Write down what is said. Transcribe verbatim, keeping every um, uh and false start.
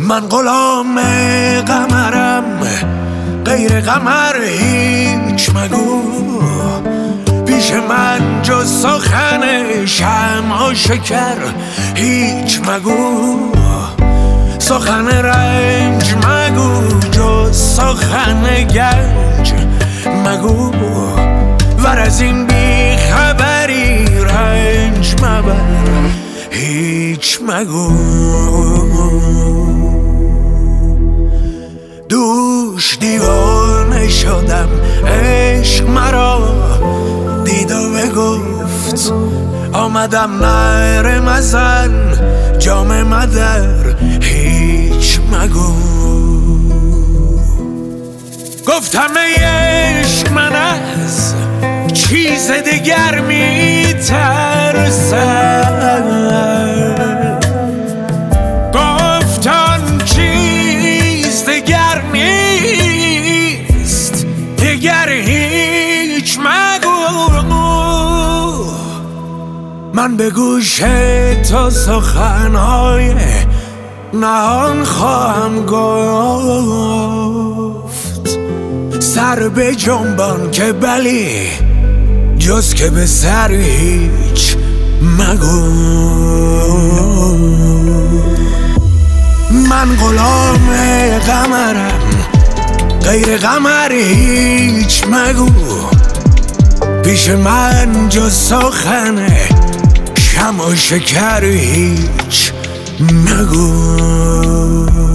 من غلام قمرم، غیر قمر هیچ مگو. پیش من جز سخن شمع و شکر هیچ مگو. سخن رنج مگو جز سخن گنج مگو. ور از این بی خبری رنج مبر هیچ مگو. دوش دیوانه شدم، عشق مرا دید و بگفت. آمدم نعره مزن، جام مدر هیچ مگو. گفتم ای عشق من از چیز دیگر می ترسم. گفتم چیز دیگر نیست، دیگر هیچ مگو. من به گوش تو سخنهای نهان خواهم گفت. سر به جنبان که بلی، جز که به سر هیچ مگو. من غلام قمرم، غیر قمر هیچ مگو. پیش من جز سخن شمع و شکر هیچ مگو.